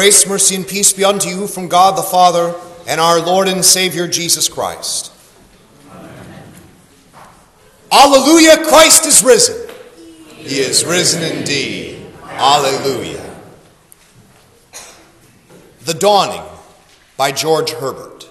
Grace, mercy, and peace be unto you from God the Father and our Lord and Savior Jesus Christ. Amen. Alleluia, Christ is risen. He is risen indeed. Alleluia. The Dawning by George Herbert.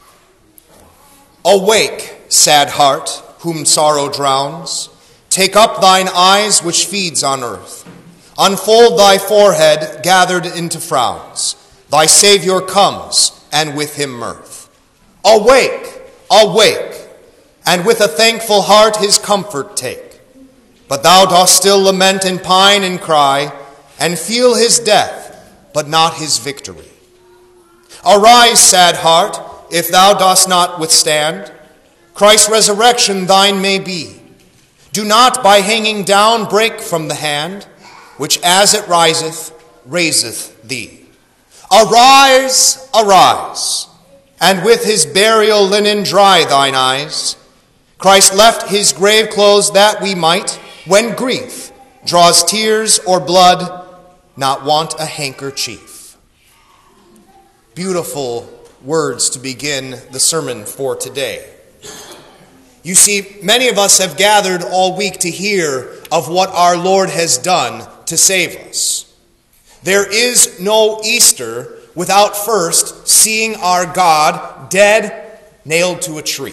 Awake, sad heart, whom sorrow drowns. Take up thine eyes which feeds on earth. Unfold thy forehead gathered into frowns. Thy Savior comes, and with him mirth. Awake, awake, and with a thankful heart his comfort take. But thou dost still lament and pine and cry, and feel his death, but not his victory. Arise, sad heart, if thou dost not withstand. Christ's resurrection thine may be. Do not by hanging down break from the hand, which as it riseth, raiseth thee. Arise, arise, and with his burial linen dry thine eyes. Christ left his grave clothes that we might, when grief draws tears or blood, not want a handkerchief. Beautiful words to begin the sermon for today. You see, many of us have gathered all week to hear of what our Lord has done to save us. There is no Easter without first seeing our God dead, nailed to a tree.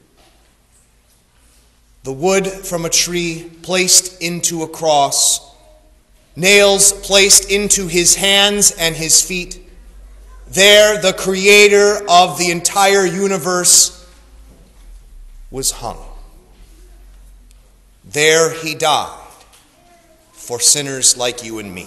The wood from a tree placed into a cross, nails placed into his hands and his feet. There, the creator of the entire universe was hung. There he died for sinners like you and me.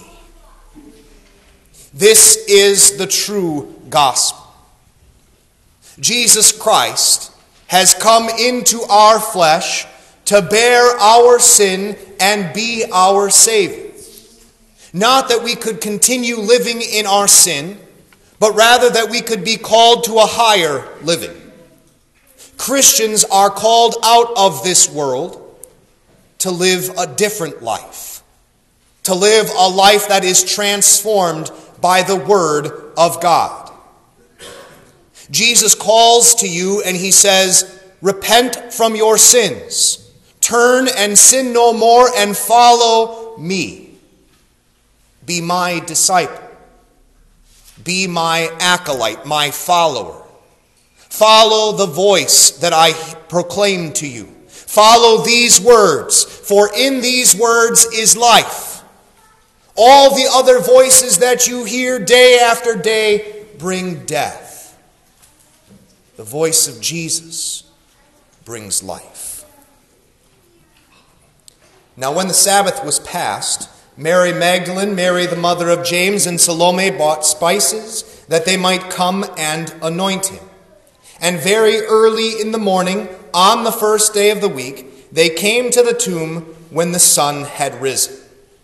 This is the true gospel. Jesus Christ has come into our flesh to bear our sin and be our Savior. Not that we could continue living in our sin, but rather that we could be called to a higher living. Christians are called out of this world to live a different life, to live a life that is transformed by the Word of God. Jesus calls to you and he says, repent from your sins, turn and sin no more and follow me. Be my disciple. Be my acolyte, my follower. Follow the voice that I proclaim to you. Follow these words, for in these words is life. All the other voices that you hear day after day bring death. The voice of Jesus brings life. Now when the Sabbath was past, Mary Magdalene, Mary the mother of James, and Salome bought spices that they might come and anoint him. And very early in the morning, on the first day of the week, they came to the tomb when the sun had risen.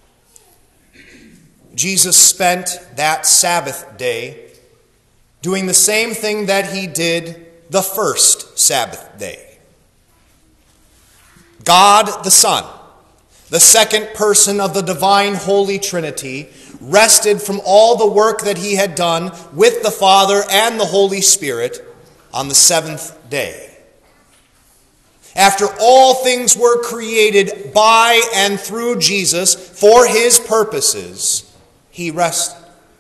Jesus spent that Sabbath day doing the same thing that he did the first Sabbath day. God the Son, the second person of the divine Holy Trinity, rested from all the work that he had done with the Father and the Holy Spirit on the seventh day. After all things were created by and through Jesus for his purposes, he rested.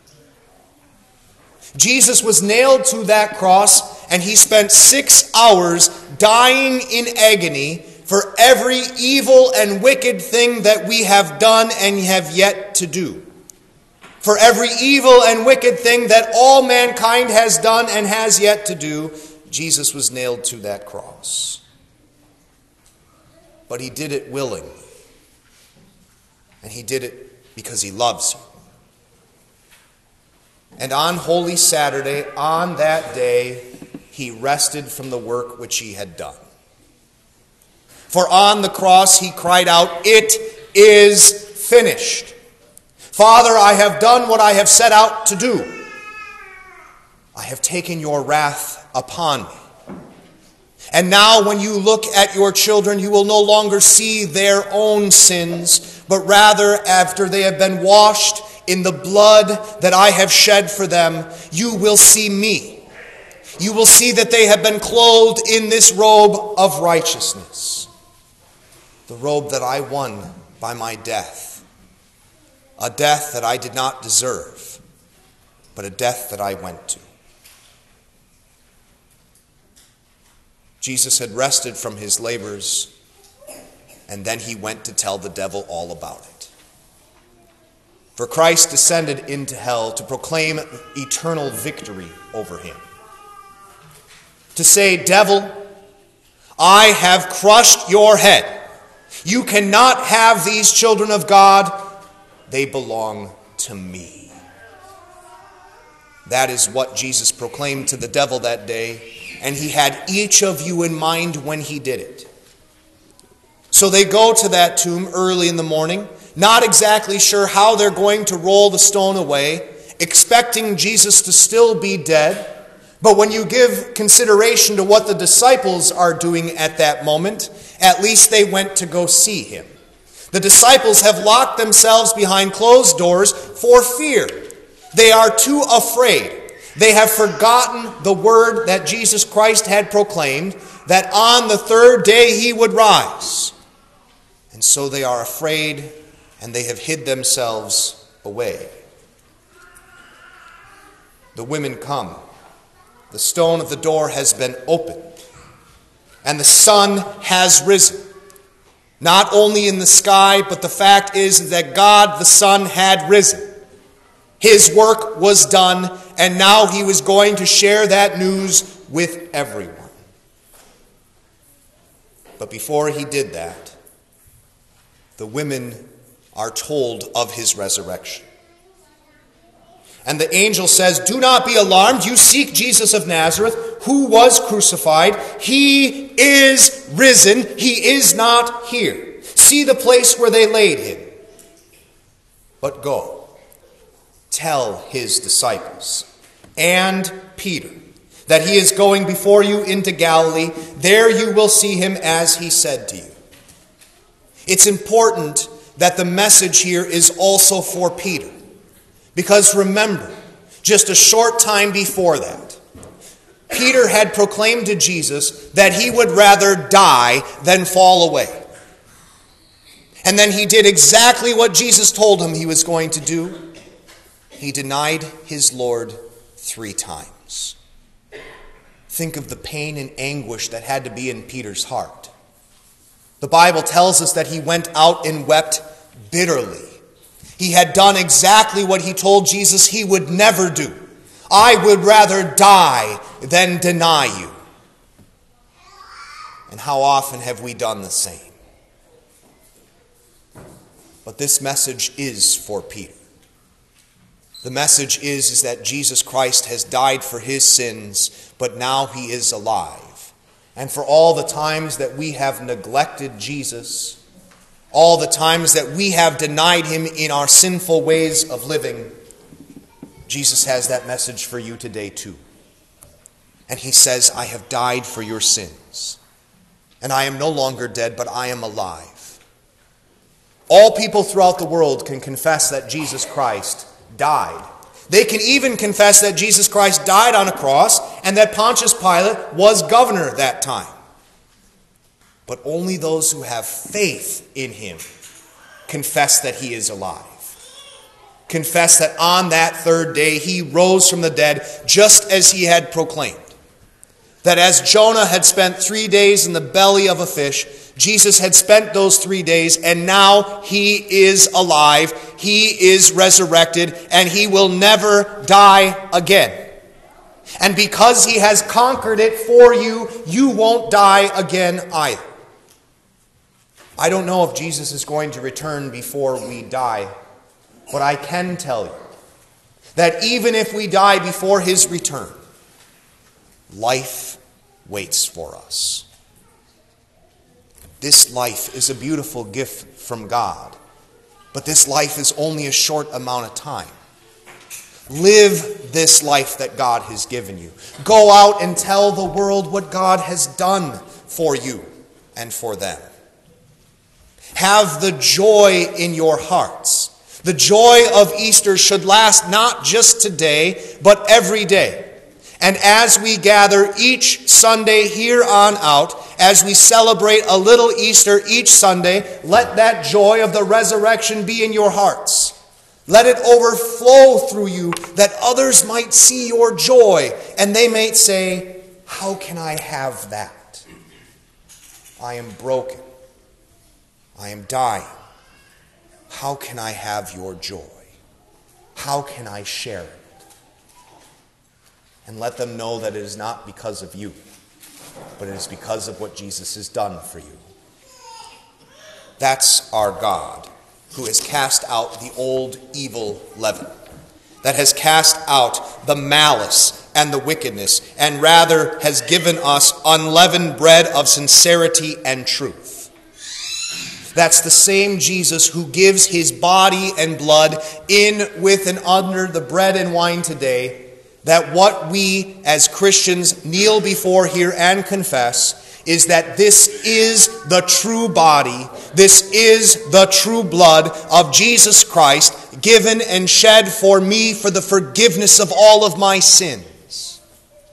Jesus was nailed to that cross, and he spent 6 hours dying in agony for every evil and wicked thing that we have done and have yet to do. For every evil and wicked thing that all mankind has done and has yet to do, Jesus was nailed to that cross. But he did it willingly. And he did it because he loves you. And on Holy Saturday, on that day, he rested from the work which he had done. For on the cross he cried out, "It is finished. Father, I have done what I have set out to do. I have taken your wrath upon me. And now when you look at your children, you will no longer see their own sins, but rather after they have been washed in the blood that I have shed for them, you will see me. You will see that they have been clothed in this robe of righteousness, the robe that I won by my death, a death that I did not deserve, but a death that I went to. Jesus had rested from his labors, and then he went to tell the devil all about it. For Christ descended into hell to proclaim eternal victory over him. To say, devil, I have crushed your head. You cannot have these children of God. They belong to me. That is what Jesus proclaimed to the devil that day, and he had each of you in mind when he did it. So they go to that tomb early in the morning, not exactly sure how they're going to roll the stone away, expecting Jesus to still be dead. But when you give consideration to what the disciples are doing at that moment, at least they went to go see him. The disciples have locked themselves behind closed doors for fear. They are too afraid. They have forgotten the word that Jesus Christ had proclaimed, that on the third day he would rise. And so they are afraid, and they have hid themselves away. The women come. The stone of the door has been opened, and the sun has risen. Not only in the sky, but the fact is that God the Son had risen. His work was done, and now he was going to share that news with everyone. But before he did that, the women are told of his resurrection. And the angel says, do not be alarmed. You seek Jesus of Nazareth, who was crucified. He is risen. He is not here. See the place where they laid him. But go, tell his disciples and Peter that he is going before you into Galilee. There you will see him as he said to you. It's important that the message here is also for Peter. Because remember, just a short time before that, Peter had proclaimed to Jesus that he would rather die than fall away. And then he did exactly what Jesus told him he was going to do. He denied his Lord 3 times. Think of the pain and anguish that had to be in Peter's heart. The Bible tells us that he went out and wept bitterly. He had done exactly what he told Jesus he would never do. I would rather die than deny you. And how often have we done the same? But this message is for Peter. The message is that Jesus Christ has died for his sins, but now he is alive. And for all the times that we have neglected Jesus, all the times that we have denied him in our sinful ways of living, Jesus has that message for you today too. And he says, I have died for your sins. And I am no longer dead, but I am alive. All people throughout the world can confess that Jesus Christ died. They can even confess that Jesus Christ died on a cross and that Pontius Pilate was governor that time. But only those who have faith in him confess that he is alive. Confess that on that third day he rose from the dead just as he had proclaimed. That as Jonah had spent 3 days in the belly of a fish, Jesus had spent those 3 days, and now he is alive, he is resurrected, and he will never die again. And because he has conquered it for you, you won't die again either. I don't know if Jesus is going to return before we die, but I can tell you that even if we die before his return, life waits for us. This life is a beautiful gift from God, but this life is only a short amount of time. Live this life that God has given you. Go out and tell the world what God has done for you and for them. Have the joy in your hearts The joy of Easter should last not just today, but every day. And as we gather each Sunday here on out, as we celebrate a little Easter each Sunday, let that joy of the resurrection be in your hearts. Let it overflow through you that others might see your joy and they might say, how can I have that? I am broken. I am dying. How can I have your joy? How can I share it? And let them know that it is not because of you, but it is because of what Jesus has done for you. That's our God, who has cast out the old evil leaven, that has cast out the malice and the wickedness, and rather has given us unleavened bread of sincerity and truth. That's the same Jesus who gives his body and blood in, with, and under the bread and wine today, that what we as Christians kneel before here and confess is that this is the true body, this is the true blood of Jesus Christ, given and shed for me for the forgiveness of all of my sins.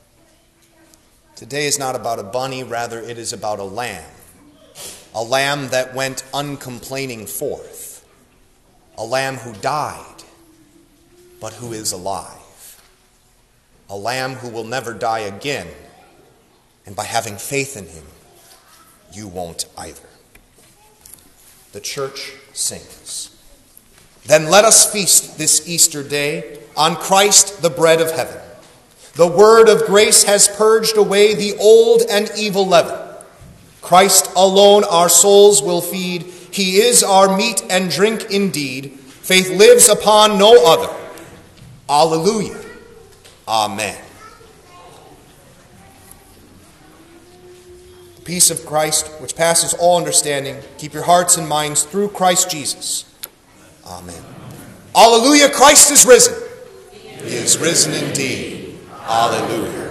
Today is not about a bunny, rather it is about a lamb that went uncomplaining forth, a lamb who died, but who is alive. A lamb who will never die again, and by having faith in him, you won't either. The church sings. Then let us feast this Easter day on Christ, the bread of heaven. The word of grace has purged away the old and evil leaven. Christ alone our souls will feed. He is our meat and drink indeed. Faith lives upon no other. Alleluia. Amen. The peace of Christ, which passes all understanding, keep your hearts and minds through Christ Jesus. Amen. Alleluia, Christ is risen. He is risen indeed. Alleluia.